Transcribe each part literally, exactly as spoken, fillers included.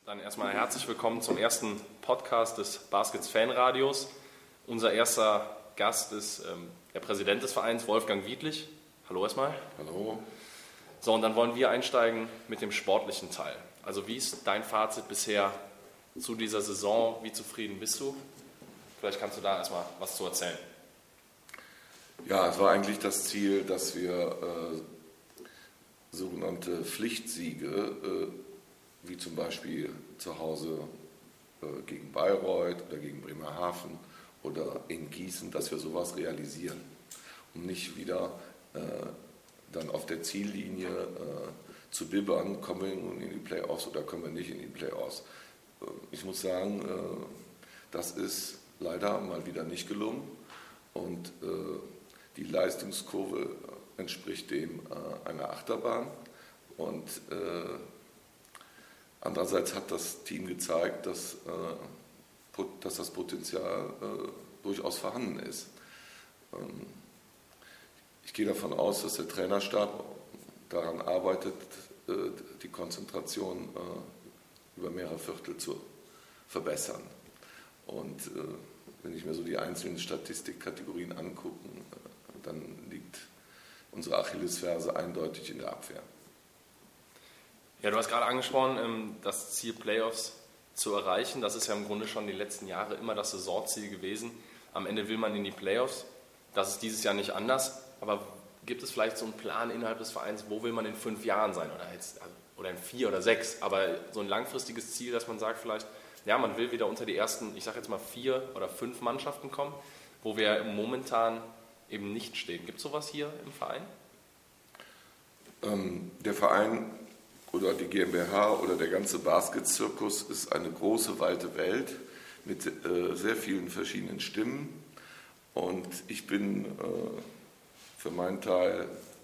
Dann erstmal herzlich willkommen zum ersten Podcast des Baskets Fanradios. Unser erster Gast ist ähm, der Präsident des Vereins, Wolfgang Wiedlich. Hallo erstmal. Hallo. So, und dann wollen wir einsteigen mit dem sportlichen Teil. Also wie ist dein Fazit bisher zu dieser Saison? Wie zufrieden bist du? Vielleicht kannst du da erstmal was zu erzählen. Ja, es war eigentlich das Ziel, dass wir äh, sogenannte Pflichtsiege, äh, wie zum Beispiel zu Hause äh, gegen Bayreuth oder gegen Bremerhaven oder in Gießen, dass wir sowas realisieren und nicht wieder äh, dann auf der Ziellinie äh, zu bibbern, kommen wir nun in die Playoffs oder kommen wir nicht in die Playoffs. Äh, ich muss sagen, äh, das ist leider mal wieder nicht gelungen und äh, die Leistungskurve entspricht dem äh, einer Achterbahn und äh, andererseits hat das Team gezeigt, dass, äh, dass das Potenzial äh, durchaus vorhanden ist. Ähm, ich gehe davon aus, dass der Trainerstab daran arbeitet, äh, die Konzentration äh, über mehrere Viertel zu verbessern. Und äh, wenn ich mir so die einzelnen Statistikkategorien angucke, äh, dann liegt unsere Achillesferse eindeutig in der Abwehr. Ja, du hast gerade angesprochen, das Ziel Playoffs zu erreichen. Das ist ja im Grunde schon die letzten Jahre immer das Saisonziel gewesen. Am Ende will man in die Playoffs. Das ist dieses Jahr nicht anders. Aber gibt es vielleicht so einen Plan innerhalb des Vereins, wo will man in fünf Jahren sein? Oder, jetzt, oder in vier oder sechs? Aber so ein langfristiges Ziel, dass man sagt vielleicht, ja, man will wieder unter die ersten, ich sage jetzt mal vier oder fünf Mannschaften kommen, wo wir momentan eben nicht stehen. Gibt es sowas hier im Verein? Ähm, der Verein oder die GmbH oder der ganze Basket-Zirkus ist eine große, weite Welt mit äh, sehr vielen verschiedenen Stimmen. Und ich bin äh, für meinen Teil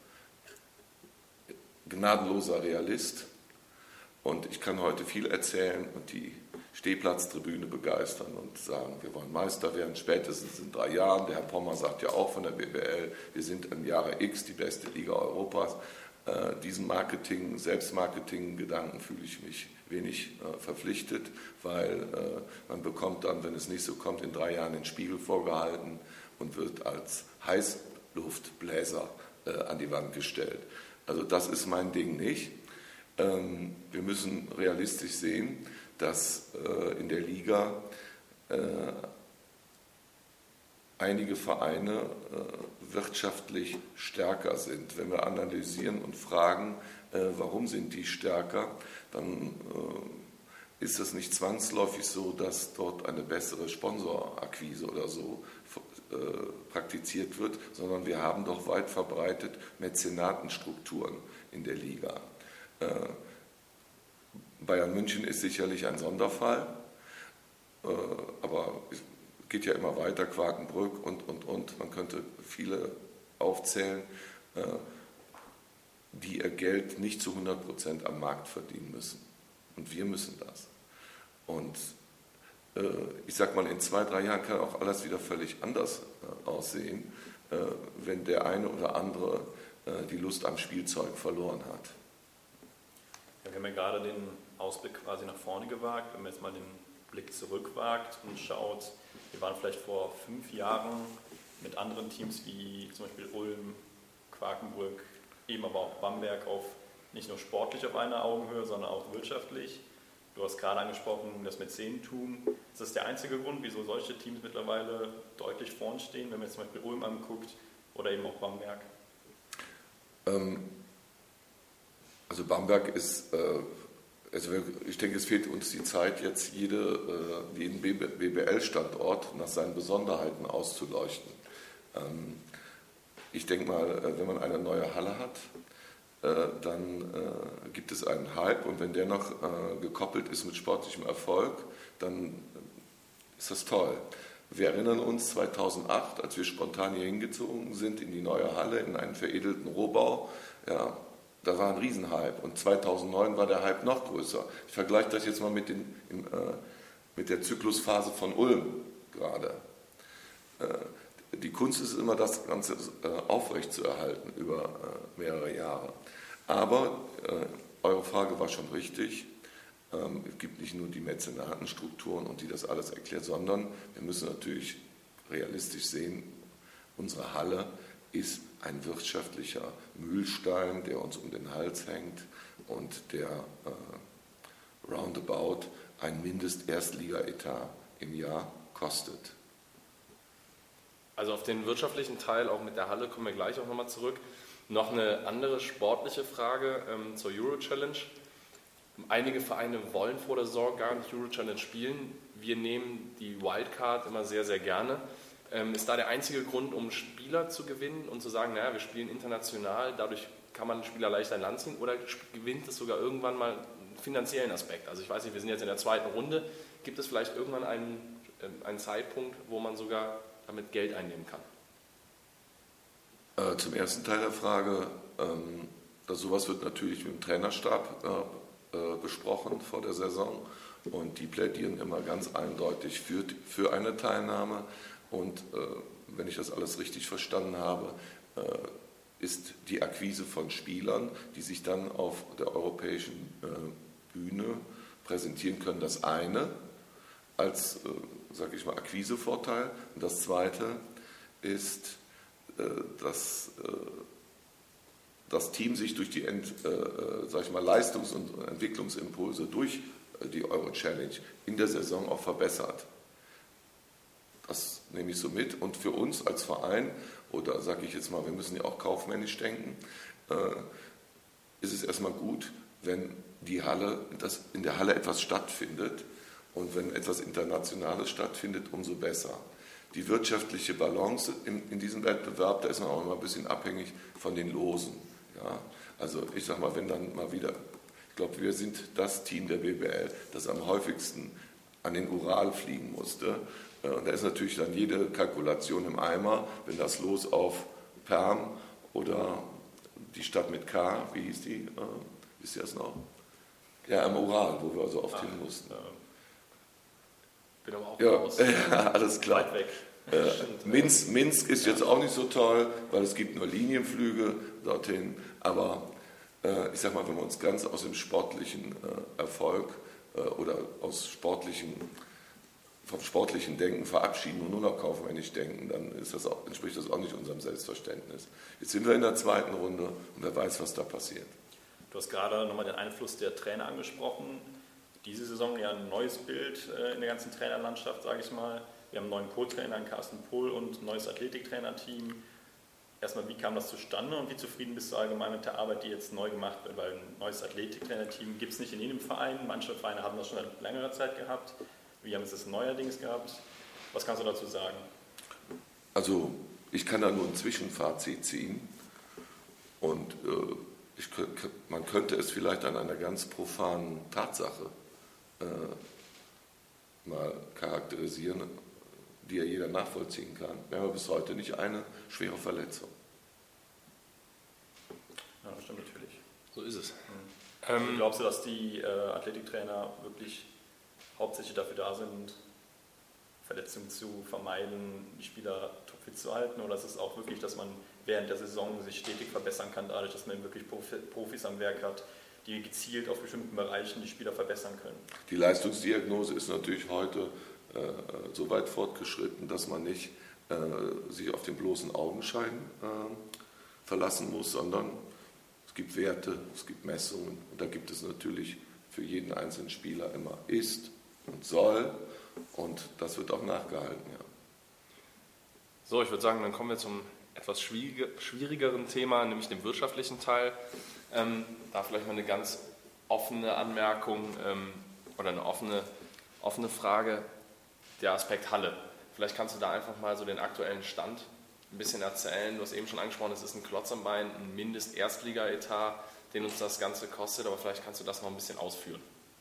gnadenloser Realist. Und ich kann heute viel erzählen und die Stehplatztribüne begeistern und sagen, wir wollen Meister werden, spätestens in drei Jahren. Der Herr Pommer sagt ja auch von der B B L, wir sind im Jahre X die beste Liga Europas. Äh, diesen Marketing, Selbstmarketing-Gedanken fühle ich mich wenig äh, verpflichtet, weil äh, man bekommt dann, wenn es nicht so kommt, in drei Jahren den Spiegel vorgehalten und wird als Heißluftbläser äh, an die Wand gestellt. Also das ist mein Ding nicht. Ähm, wir müssen realistisch sehen, dass äh, in der Liga äh, einige Vereine äh, wirtschaftlich stärker sind. Wenn wir analysieren und fragen, äh, warum sind die stärker, dann äh, ist es nicht zwangsläufig so, dass dort eine bessere Sponsorakquise oder so äh, praktiziert wird, sondern wir haben doch weit verbreitet Mäzenatenstrukturen in der Liga. Äh, Bayern München ist sicherlich ein Sonderfall, äh, aber geht ja immer weiter, Quakenbrück und, und, und. Man könnte viele aufzählen, äh, die ihr Geld nicht zu hundert Prozent am Markt verdienen müssen. Und wir müssen das. Und äh, ich sag mal, in zwei, drei Jahren kann auch alles wieder völlig anders äh, aussehen, äh, wenn der eine oder andere äh, die Lust am Spielzeug verloren hat. Ja, wir haben ja gerade den Ausblick quasi nach vorne gewagt. Wenn man jetzt mal den Blick zurückwagt und schaut, wir waren vielleicht vor fünf Jahren mit anderen Teams wie zum Beispiel Ulm, Quakenbrück, eben aber auch Bamberg auf nicht nur sportlich auf einer Augenhöhe, sondern auch wirtschaftlich. Du hast gerade angesprochen, das Mäzenentum. Ist das der einzige Grund, wieso solche Teams mittlerweile deutlich vorn stehen, wenn man jetzt zum Beispiel Ulm anguckt oder eben auch Bamberg? Ähm, also Bamberg ist... Äh Also ich denke, es fehlt uns die Zeit, jetzt jede, jeden B B L-Standort nach seinen Besonderheiten auszuleuchten. Ich denke mal, wenn man eine neue Halle hat, dann gibt es einen Hype und wenn der noch gekoppelt ist mit sportlichem Erfolg, dann ist das toll. Wir erinnern uns zweitausendacht, als wir spontan hier hingezogen sind in die neue Halle, in einen veredelten Rohbau, ja, da war ein Riesenhype und zweitausendneun war der Hype noch größer. Ich vergleiche das jetzt mal mit, den, im, äh, mit der Zyklusphase von Ulm gerade. Äh, die Kunst ist immer, das Ganze äh, aufrechtzuerhalten über äh, mehrere Jahre. Aber äh, eure Frage war schon richtig. Ähm, es gibt nicht nur die Mäzenatenstrukturen und die das alles erklärt, sondern wir müssen natürlich realistisch sehen, unsere Halle ist ein wirtschaftlicher Mühlstein, der uns um den Hals hängt und der äh, roundabout ein Mindest-Erstliga-Etat im Jahr kostet. Also auf den wirtschaftlichen Teil, auch mit der Halle, kommen wir gleich auch nochmal zurück. Noch eine andere sportliche Frage ähm, zur Euro Challenge. Einige Vereine wollen vor der Saison gar nicht Euro Challenge spielen. Wir nehmen die Wildcard immer sehr, sehr gerne. Ähm, ist da der einzige Grund, um Spieler zu gewinnen und zu sagen, naja, wir spielen international, dadurch kann man Spieler leichter in Land ziehen, oder gewinnt es sogar irgendwann mal einen finanziellen Aspekt? Also ich weiß nicht, wir sind jetzt in der zweiten Runde. Gibt es vielleicht irgendwann einen, äh, einen Zeitpunkt, wo man sogar damit Geld einnehmen kann? Äh, zum ersten Teil der Frage, ähm, das, sowas wird natürlich mit dem Trainerstab äh, äh, besprochen vor der Saison und die plädieren immer ganz eindeutig für, für eine Teilnahme und äh, wenn ich das alles richtig verstanden habe, äh, ist die Akquise von Spielern, die sich dann auf der europäischen äh, Bühne präsentieren können, das eine als, äh, sage ich mal, Akquisevorteil. Und das zweite ist, äh, dass äh, das Team sich durch die Ent, äh, sag ich mal, Leistungs- und Entwicklungsimpulse durch die Euro-Challenge in der Saison auch verbessert. Das nehme ich so mit. Und für uns als Verein, oder sage ich jetzt mal, wir müssen ja auch kaufmännisch denken, äh, ist es erstmal gut, wenn die Halle, dass in der Halle etwas stattfindet. Und wenn etwas Internationales stattfindet, umso besser. Die wirtschaftliche Balance in, in diesem Wettbewerb, da ist man auch immer ein bisschen abhängig von den Losen. Ja? Also ich sage mal, wenn dann mal wieder, ich glaube, wir sind das Team der B B L, das am häufigsten an den Ural fliegen musste. Und da ist natürlich dann jede Kalkulation im Eimer, wenn das Los auf Perm oder die Stadt mit K, wie hieß die, äh, wisst ihr das noch? Ja, am Ural, wo wir also oft hin mussten. Ja. Bin aber auch Ja, raus. ja, alles klar. Weit weg. Äh, Minsk, Minsk ist jetzt auch nicht so toll, weil es gibt nur Linienflüge dorthin. Aber äh, ich sag mal, wenn wir uns ganz aus dem sportlichen äh, Erfolg äh, oder aus sportlichen, vom sportlichen Denken verabschieden und nur noch kaufmännisch denken, dann ist das auch, entspricht das auch nicht unserem Selbstverständnis. Jetzt sind wir in der zweiten Runde und wer weiß, was da passiert. Du hast gerade nochmal den Einfluss der Trainer angesprochen. Diese Saison ja ein neues Bild in der ganzen Trainerlandschaft, sage ich mal. Wir haben einen neuen Co-Trainer, Carsten Pohl, und ein neues Athletiktrainerteam. Erstmal, wie kam das zustande und wie zufrieden bist du allgemein mit der Arbeit, die jetzt neu gemacht wird? Weil ein neues Athletiktrainerteam gibt es nicht in jedem Verein. Manche Vereine haben das schon seit längerer Zeit gehabt. Wir haben es das neuerdings gehabt. Was kannst du dazu sagen? Also ich kann da nur ein Zwischenfazit ziehen und äh, ich, man könnte es vielleicht an einer ganz profanen Tatsache äh, mal charakterisieren, die ja jeder nachvollziehen kann. Wir haben bis heute nicht eine schwere Verletzung. Ja, das stimmt natürlich. So ist es. Mhm. Ähm, Glaubst du, dass die äh, Athletiktrainer wirklich hauptsächlich dafür da sind, Verletzungen zu vermeiden, die Spieler topfit zu halten? Oder ist es auch wirklich, dass man während der Saison sich stetig verbessern kann, dadurch, dass man wirklich Profis am Werk hat, die gezielt auf bestimmten Bereichen die Spieler verbessern können? Die Leistungsdiagnose ist natürlich heute äh, so weit fortgeschritten, dass man nicht äh, sich auf den bloßen Augenschein äh, verlassen muss, sondern es gibt Werte, es gibt Messungen und da gibt es natürlich für jeden einzelnen Spieler immer ist und soll und das wird auch nachgehalten. Ja. So, ich würde sagen, dann kommen wir zum etwas schwierigeren Thema, nämlich dem wirtschaftlichen Teil. Ähm, da vielleicht mal eine ganz offene Anmerkung ähm, oder eine offene, offene Frage, der Aspekt Halle. Vielleicht kannst du da einfach mal so den aktuellen Stand ein bisschen erzählen. Du hast eben schon angesprochen, es ist ein Klotz am Bein, ein Mindest-Erstliga-Etat, den uns das Ganze kostet, aber vielleicht kannst du das noch ein bisschen ausführen.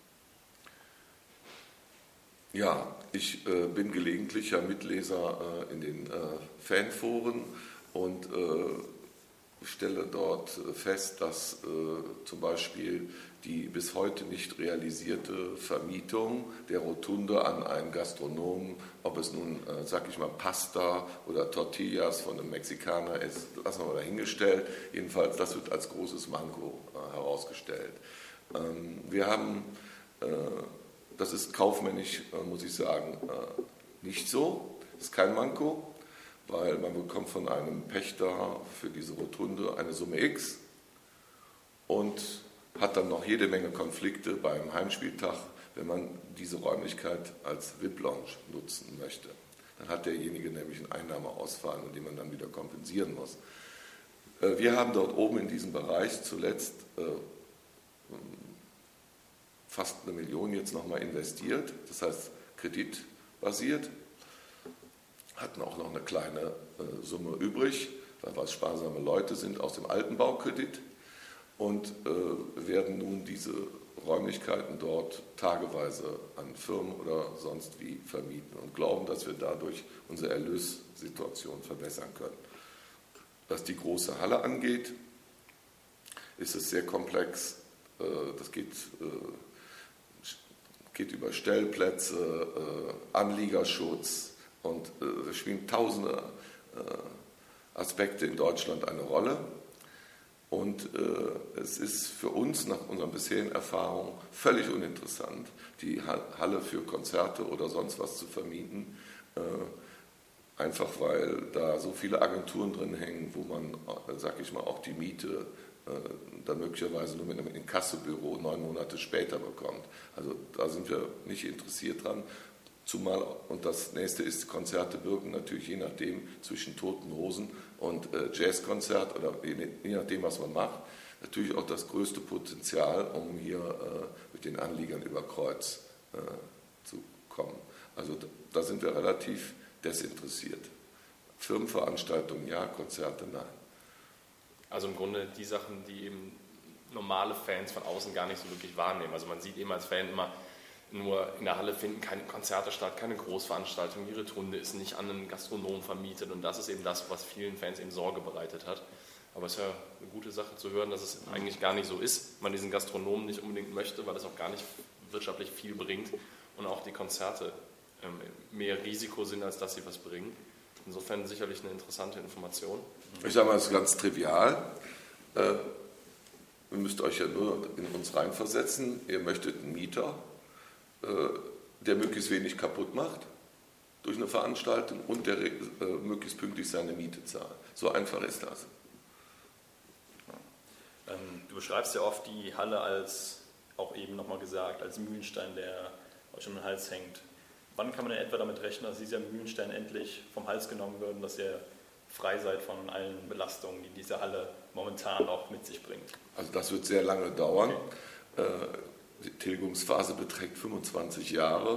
Ja, ich äh, bin gelegentlicher Mitleser äh, in den äh, Fanforen und äh, stelle dort fest, dass äh, zum Beispiel die bis heute nicht realisierte Vermietung der Rotunde an einen Gastronomen, ob es nun, äh, sag ich mal, Pasta oder Tortillas von einem Mexikaner ist, lassen wir mal dahingestellt. Jedenfalls, das wird als großes Manko äh, herausgestellt. Ähm, wir haben Das ist kaufmännisch, muss ich sagen, nicht so. Das ist kein Manko, weil man bekommt von einem Pächter für diese Rotunde eine Summe X und hat dann noch jede Menge Konflikte beim Heimspieltag, wenn man diese Räumlichkeit als V I P-Lounge nutzen möchte. Dann hat derjenige nämlich einen Einnahmeausfall, den man dann wieder kompensieren muss. Wir haben dort oben in diesem Bereich zuletzt fast eine Million jetzt nochmal investiert, das heißt kreditbasiert, hatten auch noch eine kleine Summe übrig, weil wir sparsame Leute sind aus dem alten Baukredit und werden nun diese Räumlichkeiten dort tageweise an Firmen oder sonst wie vermieten und glauben, dass wir dadurch unsere Erlössituation verbessern können. Was die große Halle angeht, ist es sehr komplex. Das geht, geht über Stellplätze, Anliegerschutz und es spielen tausende Aspekte in Deutschland eine Rolle. Und äh, es ist für uns nach unseren bisherigen Erfahrungen völlig uninteressant, die Halle für Konzerte oder sonst was zu vermieten, äh, einfach weil da so viele Agenturen drin hängen, wo man, äh, sag ich mal, auch die Miete äh, dann möglicherweise nur mit einem Inkassobüro neun Monate später bekommt. Also da sind wir nicht interessiert dran. Zumal, und das nächste ist, Konzerte wirken natürlich je nachdem zwischen Toten Hosen und äh, Jazzkonzert oder je, je nachdem, was man macht, natürlich auch das größte Potenzial, um hier äh, mit den Anliegern über Kreuz äh, zu kommen. Also da, da sind wir relativ desinteressiert. Firmenveranstaltungen ja, Konzerte nein. Also im Grunde die Sachen, die eben normale Fans von außen gar nicht so wirklich wahrnehmen. Also man sieht eben als Fan immer, nur in der Halle finden keine Konzerte statt, keine Großveranstaltungen, die Rotunde ist nicht an einen Gastronom vermietet und das ist eben das, was vielen Fans eben Sorge bereitet hat. Aber es ist ja eine gute Sache zu hören, dass es eigentlich gar nicht so ist, man diesen Gastronomen nicht unbedingt möchte, weil es auch gar nicht wirtschaftlich viel bringt und auch die Konzerte mehr Risiko sind, als dass sie was bringen. Insofern sicherlich eine interessante Information. Ich sage mal, es ist ganz trivial. Ihr müsst euch ja nur in uns reinversetzen. Ihr möchtet einen Mieter, der möglichst wenig kaputt macht durch eine Veranstaltung und der äh, möglichst pünktlich seine Miete zahlt. So einfach ist das. Ähm, du beschreibst ja oft die Halle als, auch eben nochmal gesagt, als Mühlenstein, der euch um den Hals hängt. Wann kann man denn etwa damit rechnen, dass dieser Mühlenstein endlich vom Hals genommen wird und dass ihr frei seid von allen Belastungen, die diese Halle momentan auch mit sich bringt? Also das wird sehr lange dauern. Okay. Äh, Die Tilgungsphase beträgt fünfundzwanzig Jahre,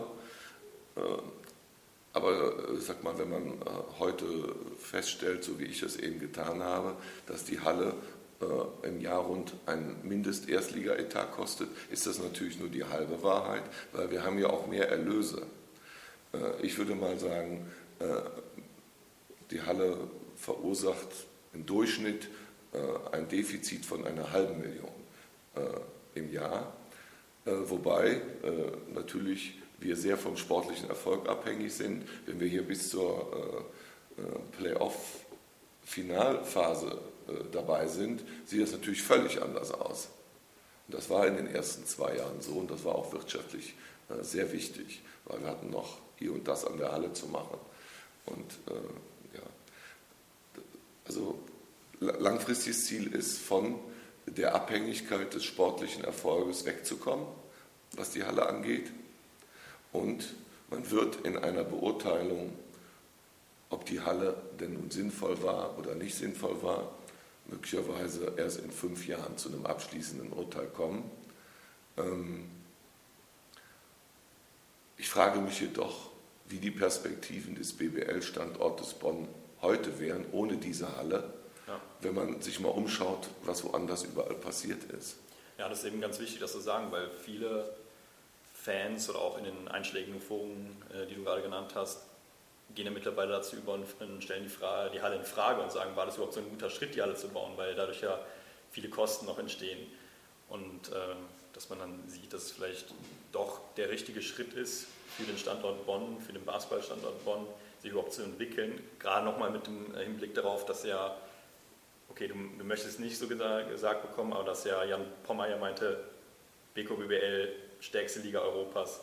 aber ich sag mal, wenn man heute feststellt, so wie ich es eben getan habe, dass die Halle im Jahr rund ein Mindest-Erstliga-Etat kostet, ist das natürlich nur die halbe Wahrheit, weil wir haben ja auch mehr Erlöse. Ich würde mal sagen, die Halle verursacht im Durchschnitt ein Defizit von einer halben Million im Jahr. Wobei äh, natürlich wir sehr vom sportlichen Erfolg abhängig sind. Wenn wir hier bis zur äh, Playoff-Finalphase äh, dabei sind, sieht das natürlich völlig anders aus. Und das war in den ersten zwei Jahren so und das war auch wirtschaftlich äh, sehr wichtig, weil wir hatten noch hier und das an der Halle zu machen. Und äh, ja, also langfristiges Ziel ist, von der Abhängigkeit des sportlichen Erfolges wegzukommen, was die Halle angeht. Und man wird in einer Beurteilung, ob die Halle denn nun sinnvoll war oder nicht sinnvoll war, möglicherweise erst in fünf Jahren zu einem abschließenden Urteil kommen. Ich frage mich jedoch, wie die Perspektiven des B B L-Standortes Bonn heute wären, ohne diese Halle. Ja. Wenn man sich mal umschaut, was woanders überall passiert ist. Ja, das ist eben ganz wichtig, das zu sagen, weil viele Fans oder auch in den einschlägigen Foren, die du gerade genannt hast, gehen ja mittlerweile dazu über und stellen die, Frage, die Halle in Frage und sagen, war das überhaupt so ein guter Schritt, die Halle zu bauen, weil dadurch ja viele Kosten noch entstehen. Und äh, dass man dann sieht, dass es vielleicht doch der richtige Schritt ist für den Standort Bonn, für den Basketballstandort Bonn, sich überhaupt zu entwickeln. Gerade nochmal mit dem Hinblick darauf, dass ja Okay, du, du möchtest nicht so gesagt bekommen, aber dass ja Jan Pommer ja meinte, B K B B L stärkste Liga Europas.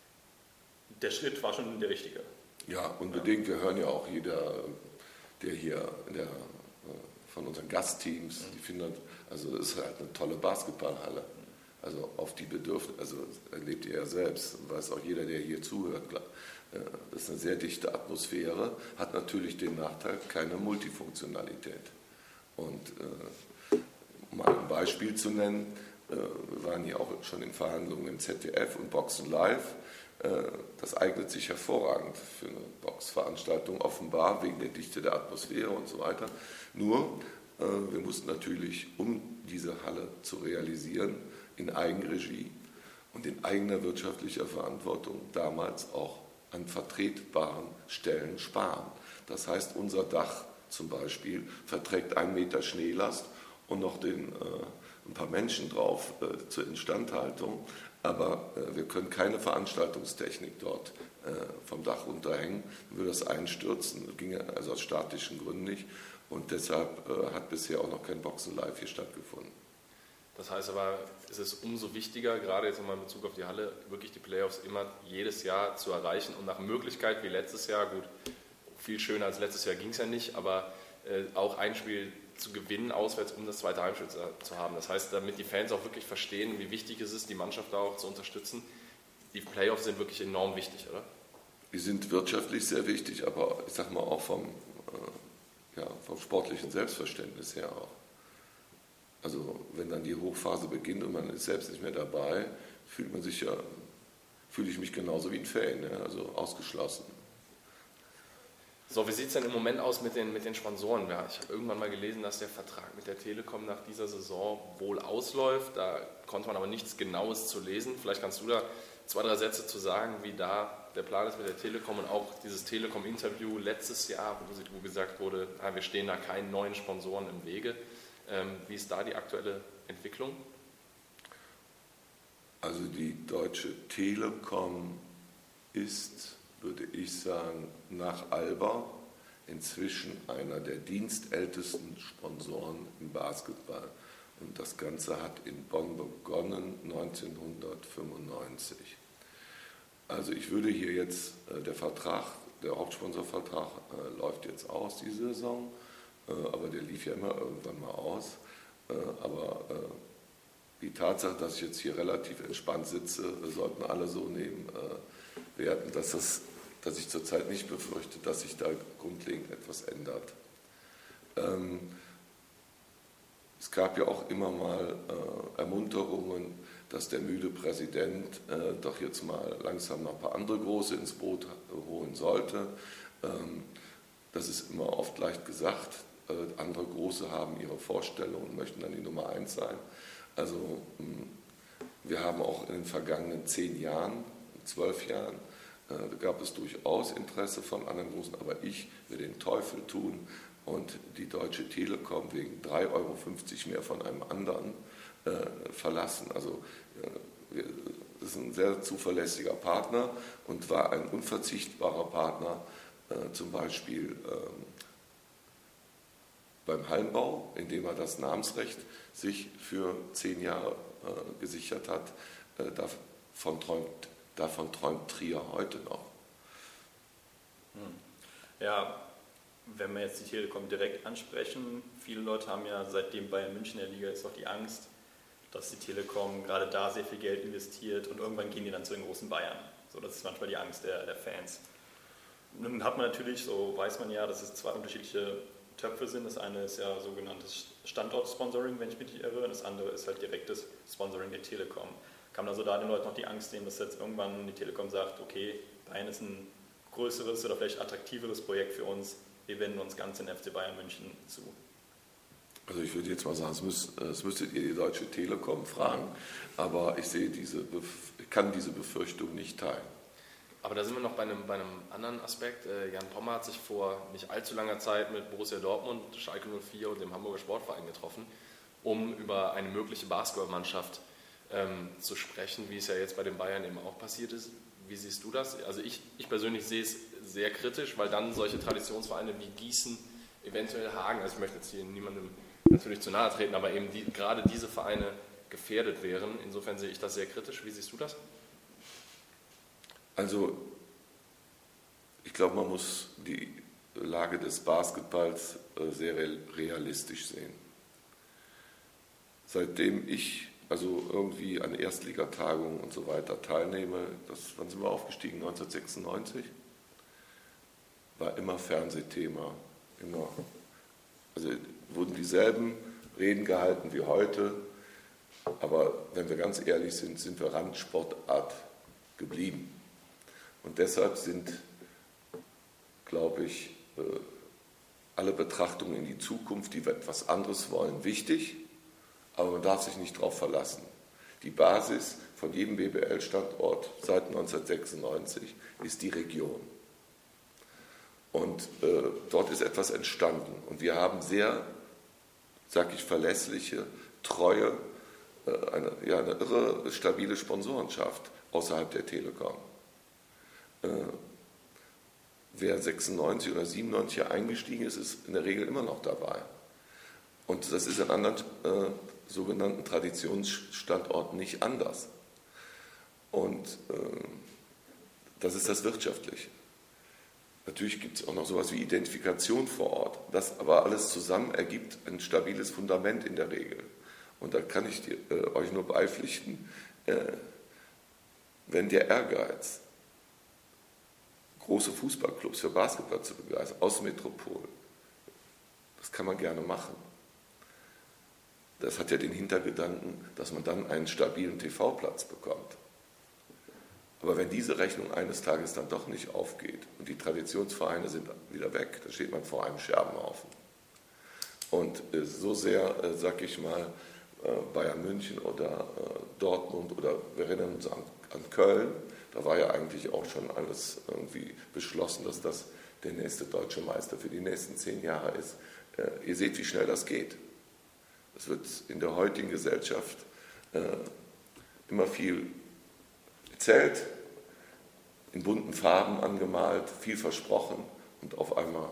Der Schritt war schon der richtige. Ja, unbedingt. Wir hören ja auch jeder, der hier der, von unseren Gastteams, die finden, also es ist halt eine tolle Basketballhalle. Also auf die Bedürfnisse, also erlebt ihr ja selbst, weiß auch jeder, der hier zuhört, klar. Das ist eine sehr dichte Atmosphäre, hat natürlich den Nachteil, keine Multifunktionalität. Und äh, um mal ein Beispiel zu nennen, äh, wir waren hier auch schon in Verhandlungen im Z D F und Boxen Live. Äh, das eignet sich hervorragend für eine Boxveranstaltung, offenbar wegen der Dichte der Atmosphäre und so weiter. Nur, äh, wir mussten natürlich, um diese Halle zu realisieren, in Eigenregie und in eigener wirtschaftlicher Verantwortung damals auch an vertretbaren Stellen sparen. Das heißt, unser Dach zum Beispiel verträgt einen Meter Schneelast und noch den, äh, ein paar Menschen drauf äh, zur Instandhaltung, aber äh, wir können keine Veranstaltungstechnik dort äh, vom Dach runterhängen, dann würde das einstürzen, das ginge also aus statischen Gründen nicht und deshalb äh, hat bisher auch noch kein Boxen Live hier stattgefunden. Das heißt aber, es ist umso wichtiger, gerade jetzt nochmal in Bezug auf die Halle, wirklich die Playoffs immer jedes Jahr zu erreichen und nach Möglichkeit, wie letztes Jahr, gut, viel schöner als letztes Jahr ging es ja nicht, aber äh, auch ein Spiel zu gewinnen auswärts, um das zweite Heimspiel zu, zu haben. Das heißt, damit die Fans auch wirklich verstehen, wie wichtig es ist, die Mannschaft da auch zu unterstützen, die Playoffs sind wirklich enorm wichtig, oder? Die sind wirtschaftlich sehr wichtig, aber ich sag mal auch vom, äh, ja, vom sportlichen Selbstverständnis her auch. Also wenn dann die Hochphase beginnt und man ist selbst nicht mehr dabei, fühlt man sich ja, fühle ich mich genauso wie ein Fan, ja, also ausgeschlossen. So, wie sieht es denn im Moment aus mit den, mit den Sponsoren? Ja, ich habe irgendwann mal gelesen, dass der Vertrag mit der Telekom nach dieser Saison wohl ausläuft. Da konnte man aber nichts Genaues zu lesen. Vielleicht kannst du da zwei, drei Sätze zu sagen, wie da der Plan ist mit der Telekom und auch dieses Telekom-Interview letztes Jahr, wo gesagt wurde, wir stehen da keinen neuen Sponsoren im Wege. Ähm, wie ist da die aktuelle Entwicklung? Also die Deutsche Telekom ist, würde ich sagen, nach Alba inzwischen einer der dienstältesten Sponsoren im Basketball. Und das Ganze hat in Bonn begonnen neunzehnhundertfünfundneunzig. Also ich würde hier jetzt, äh, der Vertrag, der Hauptsponsorvertrag äh, läuft jetzt aus, diese Saison. Aber der lief ja immer irgendwann mal aus. Aber die Tatsache, dass ich jetzt hier relativ entspannt sitze, sollten alle so nehmen werden, dass, das, dass ich zurzeit nicht befürchte, dass sich da grundlegend etwas ändert. Es gab ja auch immer mal Ermunterungen, dass der müde Präsident doch jetzt mal langsam noch ein paar andere Große ins Boot holen sollte. Das ist immer oft leicht gesagt. Andere Große haben ihre Vorstellungen und möchten dann die Nummer eins sein. Also wir haben auch in den vergangenen zehn Jahren, zwölf Jahren, gab es durchaus Interesse von anderen Großen, aber ich will den Teufel tun und die Deutsche Telekom wegen drei Euro fünfzig mehr von einem anderen verlassen. Also das ist ein sehr zuverlässiger Partner und war ein unverzichtbarer Partner, zum Beispiel beim Hallenbau, indem er das Namensrecht sich für zehn Jahre äh, gesichert hat. Äh, davon, träumt, davon träumt Trier heute noch. Ja, wenn wir jetzt die Telekom direkt ansprechen, viele Leute haben ja seitdem Bayern München in der Liga ist auch die Angst, dass die Telekom gerade da sehr viel Geld investiert und irgendwann gehen die dann zu den großen Bayern. So, das ist manchmal die Angst der, der Fans. Nun hat man natürlich, so weiß man ja, dass es zwei unterschiedliche Töpfe sind. Das eine ist ja sogenanntes Standort-Sponsoring, wenn ich mich nicht irre, und das andere ist halt direktes Sponsoring der Telekom. Kann man also da den Leuten noch die Angst nehmen, dass jetzt irgendwann die Telekom sagt, okay, Bayern ist ein größeres oder vielleicht attraktiveres Projekt für uns, wir wenden uns ganz in F C Bayern München zu? Also ich würde jetzt mal sagen, das, müsst, das müsstet ihr die Deutsche Telekom fragen, aber ich sehe diese, kann diese Befürchtung nicht teilen. Aber da sind wir noch bei einem, bei einem anderen Aspekt. Jan Pommer hat sich vor nicht allzu langer Zeit mit Borussia Dortmund, Schalke null vier und dem Hamburger Sportverein getroffen, um über eine mögliche Basketballmannschaft ähm, zu sprechen, wie es ja jetzt bei den Bayern eben auch passiert ist. Wie siehst du das? Also ich, ich persönlich sehe es sehr kritisch, weil dann solche Traditionsvereine wie Gießen, eventuell Hagen, also ich möchte jetzt hier niemandem natürlich zu nahe treten, aber eben die, gerade diese Vereine gefährdet wären. Insofern sehe ich das sehr kritisch. Wie siehst du das? Also ich glaube, man muss die Lage des Basketballs sehr realistisch sehen. Seitdem ich also irgendwie an Erstligatagungen und so weiter teilnehme, das, wann sind wir aufgestiegen? neunzehnhundertsechsundneunzig? War immer Fernsehthema. Immer. Also wurden dieselben Reden gehalten wie heute, aber wenn wir ganz ehrlich sind, sind wir Randsportart geblieben. Und deshalb sind, glaube ich, alle Betrachtungen in die Zukunft, die etwas anderes wollen, wichtig, aber man darf sich nicht darauf verlassen. Die Basis von jedem B B L-Standort seit neunzehnhundertsechsundneunzig ist die Region. Und äh, dort ist etwas entstanden. Und wir haben sehr, sag ich, verlässliche, treue, äh, eine, ja, eine irre, stabile Sponsorenschaft außerhalb der Telekom. Äh, wer sechsundneunzig oder siebenundneunzig hier eingestiegen ist, ist in der Regel immer noch dabei. Und das ist in anderen äh, sogenannten Traditionsstandorten nicht anders. Und äh, das ist das Wirtschaftliche. Natürlich gibt es auch noch sowas wie Identifikation vor Ort. Das aber alles zusammen ergibt ein stabiles Fundament in der Regel. Und da kann ich dir, äh, euch nur beipflichten, äh, wenn der Ehrgeiz, große Fußballclubs für Basketball zu begeistern, aus Metropol, das kann man gerne machen. Das hat ja den Hintergedanken, dass man dann einen stabilen T V-Platz bekommt. Aber wenn diese Rechnung eines Tages dann doch nicht aufgeht und die Traditionsvereine sind wieder weg, dann steht man vor einem Scherbenhaufen. Und äh, so sehr, äh, sag ich mal, äh, Bayern München oder äh, Dortmund oder wir erinnern uns an, an Köln, da war ja eigentlich auch schon alles irgendwie beschlossen, dass das der nächste deutsche Meister für die nächsten zehn Jahre ist. Äh, ihr seht, wie schnell das geht. Es wird in der heutigen Gesellschaft äh, immer viel erzählt, in bunten Farben angemalt, viel versprochen und auf einmal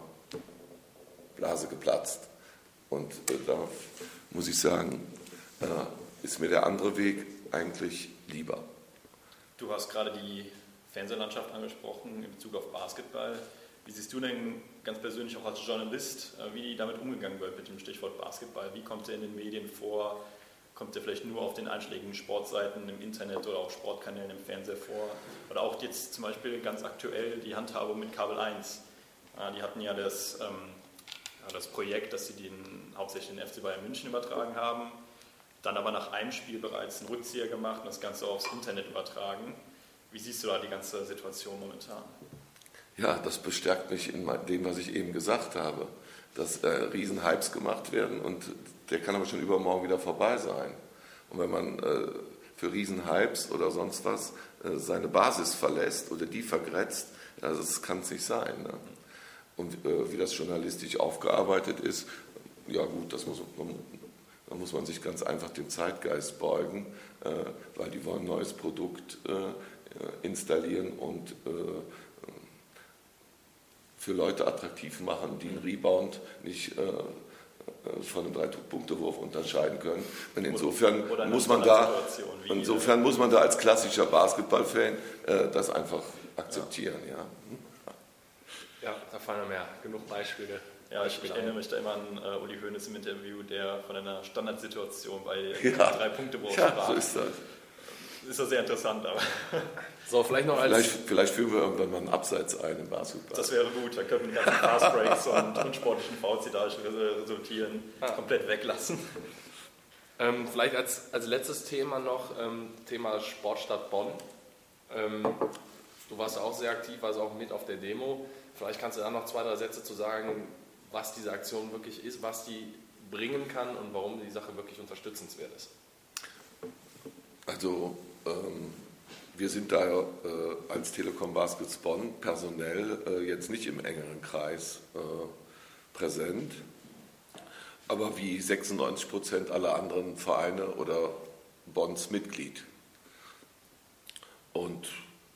Blase geplatzt. Und äh, da muss ich sagen, äh, ist mir der andere Weg eigentlich lieber. Du hast gerade die Fernsehlandschaft angesprochen in Bezug auf Basketball. Wie siehst du denn ganz persönlich auch als Journalist, wie damit umgegangen wird mit dem Stichwort Basketball? Wie kommt er in den Medien vor? Kommt er vielleicht nur auf den einschlägigen Sportseiten im Internet oder auf Sportkanälen im Fernseher vor? Oder auch jetzt zum Beispiel ganz aktuell die Handhabung mit Kabel eins. Die hatten ja das, ähm, das Projekt, dass sie den, hauptsächlich den F C Bayern München übertragen haben, dann aber nach einem Spiel bereits einen Rückzieher gemacht und das Ganze aufs Internet übertragen. Wie siehst du da die ganze Situation momentan? Ja, das bestärkt mich in dem, was ich eben gesagt habe, dass äh, Riesenhypes gemacht werden und der kann aber schon übermorgen wieder vorbei sein. Und wenn man äh, für Riesenhypes oder sonst was äh, seine Basis verlässt oder die vergrätzt, ja, das kann es nicht sein. Ne? Und äh, wie das journalistisch aufgearbeitet ist, ja gut, das muss, man, da muss man sich ganz einfach dem Zeitgeist beugen, äh, weil die wollen ein neues Produkt äh, installieren und äh, für Leute attraktiv machen, die einen Rebound nicht äh, von einem Drei-Punkte-Wurf unterscheiden können. Und insofern muss man da, insofern muss man da als klassischer Basketballfan äh, das einfach akzeptieren. Ja. Ja, da fallen mir genug Beispiele. Ja, ich, ich erinnere mich da immer an uh, Uli Hoeneß im Interview, der von einer Standardsituation bei ja. Drei-Punkte-Wurf ja, sprach. So ist das. Ist das sehr interessant, aber. So, vielleicht noch als. Vielleicht, vielleicht führen wir irgendwann mal einen Abseits ein im Basketball. Das wäre gut, dann könnten die ganzen Fast Breaks und unsportlichen Fouls, die dadurch resultieren, ah. komplett weglassen. Ähm, vielleicht als, als letztes Thema noch, ähm, Thema Sportstadt Bonn. Ähm, du warst auch sehr aktiv, also auch mit auf der Demo. Vielleicht kannst du da noch zwei, drei Sätze zu sagen, was diese Aktion wirklich ist, was die bringen kann und warum die Sache wirklich unterstützenswert ist. Also ähm, wir sind da äh, als Telekom Baskets Bonn personell äh, jetzt nicht im engeren Kreis äh, präsent, aber wie sechsundneunzig Prozent aller anderen Vereine oder Bonds Mitglied. Und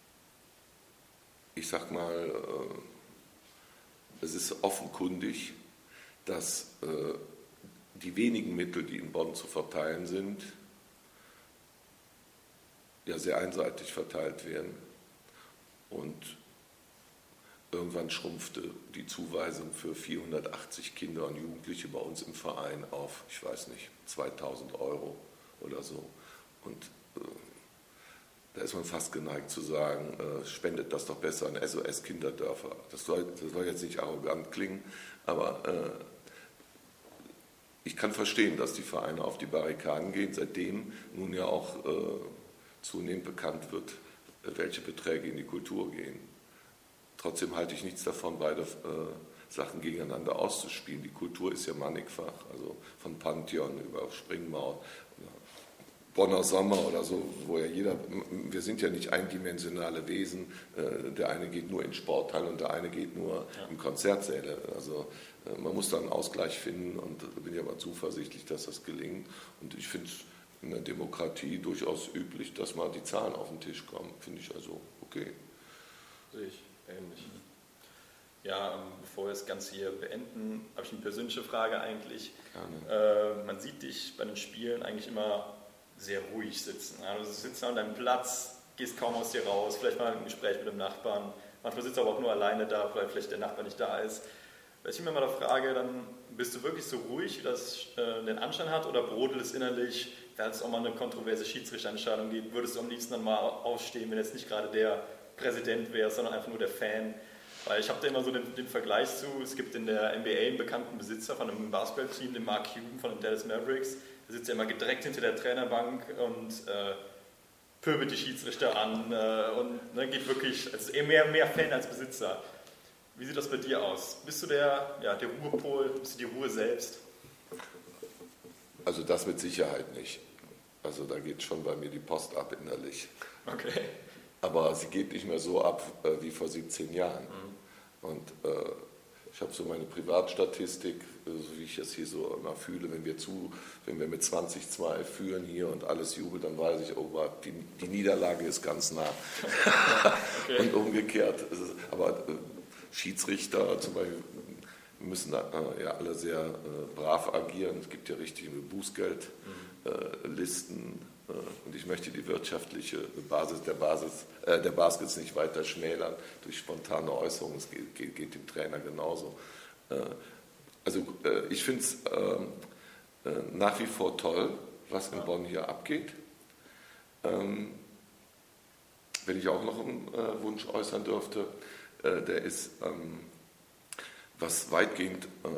ich sag mal, äh, es ist offenkundig, dass äh, die wenigen Mittel, die in Bonn zu verteilen sind, ja sehr einseitig verteilt werden. Und irgendwann schrumpfte die Zuweisung für vierhundertachtzig Kinder und Jugendliche bei uns im Verein auf, ich weiß nicht, zweitausend Euro oder so. Und äh, da ist man fast geneigt zu sagen, äh, spendet das doch besser an S O S Kinderdörfer. Das soll, das soll jetzt nicht arrogant klingen, aber äh, ich kann verstehen, dass die Vereine auf die Barrikaden gehen, seitdem nun ja auch äh, zunehmend bekannt wird, welche Beträge in die Kultur gehen. Trotzdem halte ich nichts davon, beide äh, Sachen gegeneinander auszuspielen. Die Kultur ist ja mannigfach, also von Pantheon über Springmauer, Bonner Sommer oder so, wo ja jeder, wir sind ja nicht eindimensionale Wesen, äh, der eine geht nur in Sporthallen und der eine geht nur ja. in Konzertsäle. Also äh, man muss da einen Ausgleich finden und da bin ich aber zuversichtlich, dass das gelingt. Und ich finde es in der Demokratie durchaus üblich, dass mal die Zahlen auf den Tisch kommen. Finde ich also okay. Sehe ich ähnlich. Ja, ähm, bevor wir das Ganze hier beenden, habe ich eine persönliche Frage eigentlich. Äh, man sieht dich bei den Spielen eigentlich immer sehr ruhig sitzen. Also du sitzt an deinem Platz, gehst kaum aus dir raus, vielleicht mal ein Gespräch mit dem Nachbarn. Manchmal sitzt du aber auch nur alleine da, weil vielleicht der Nachbar nicht da ist. Wenn ich mir mal da frage, dann bist du wirklich so ruhig, wie das äh, den Anschein hat, oder brodelt es innerlich, wenn es auch mal eine kontroverse Schiedsrichterentscheidung gibt, würdest du am liebsten dann mal aufstehen, wenn jetzt nicht gerade der Präsident wäre, sondern einfach nur der Fan? Weil ich habe da immer so den, den Vergleich zu, es gibt in der N B A einen bekannten Besitzer von einem Basketballteam, den Mark Cuban von den Dallas Mavericks. Der sitzt ja immer gedreckt hinter der Trainerbank und äh, pöbelt die Schiedsrichter an äh, und ne, geht wirklich, also eher mehr, mehr Fan als Besitzer. Wie sieht das bei dir aus? Bist du der, ja, der Ruhepol, bist du die Ruhe selbst? Also das mit Sicherheit nicht. Also da geht schon bei mir die Post ab innerlich. Okay. Aber sie geht nicht mehr so ab äh, wie vor siebzehn Jahren. Mhm. Und äh, ich habe so meine Privatstatistik, äh, so wie ich es hier so immer fühle, wenn wir zu, wenn wir mit zwanzig zwei führen hier und alles jubelt, dann weiß ich, oh, die, die Niederlage ist ganz nah. Okay. Und umgekehrt. Aber äh, Schiedsrichter zum Beispiel müssen da, äh, ja alle sehr äh, brav agieren. Es gibt ja richtige Bußgeldlisten. Mhm. Äh, Und ich möchte die wirtschaftliche Basis der, Basis, äh, der Baskets nicht weiter schmälern durch spontane Äußerungen. Es geht, geht, geht dem Trainer genauso. Äh, also äh, ich finde es äh, äh, nach wie vor toll, was in Bonn hier abgeht. Ähm, wenn ich auch noch einen äh, Wunsch äußern dürfte, äh, der ist, ähm, was weitgehend... Äh,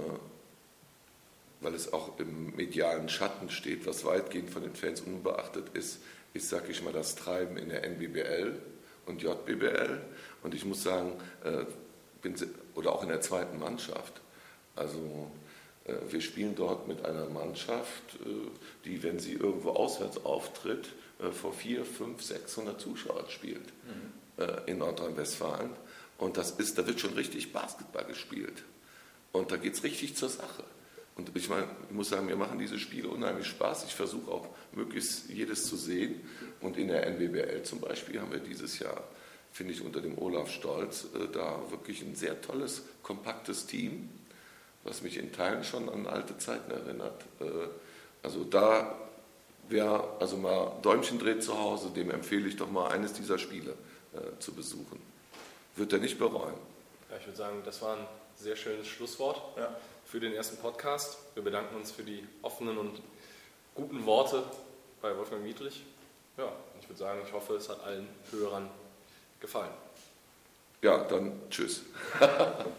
weil es auch im medialen Schatten steht, was weitgehend von den Fans unbeachtet ist, ist, sag ich mal, das Treiben in der N B B L und J B B L. Und ich muss sagen, äh, bin, oder auch in der zweiten Mannschaft. Also äh, wir spielen dort mit einer Mannschaft, äh, die, wenn sie irgendwo auswärts auftritt, äh, vor vierhundert, fünfhundert, sechshundert Zuschauern spielt mhm. äh, in Nordrhein-Westfalen. Und das ist, da wird schon richtig Basketball gespielt. Und da geht es richtig zur Sache. Und ich, meine, ich muss sagen, mir machen diese Spiele unheimlich Spaß. Ich versuche auch möglichst jedes zu sehen. Und in der N B B L zum Beispiel haben wir dieses Jahr, finde ich, unter dem Olaf Stolz, äh, da wirklich ein sehr tolles, kompaktes Team, was mich in Teilen schon an alte Zeiten erinnert. Äh, also da, wer also mal Däumchen dreht zu Hause, dem empfehle ich doch mal eines dieser Spiele äh, zu besuchen. Wird er nicht bereuen. Ja, ich würde sagen, das war ein sehr schönes Schlusswort. Ja. Für den ersten Podcast. Wir bedanken uns für die offenen und guten Worte bei Wolfgang Wiedrich. Ja, ich würde sagen, ich hoffe, es hat allen Hörern gefallen. Ja, dann tschüss.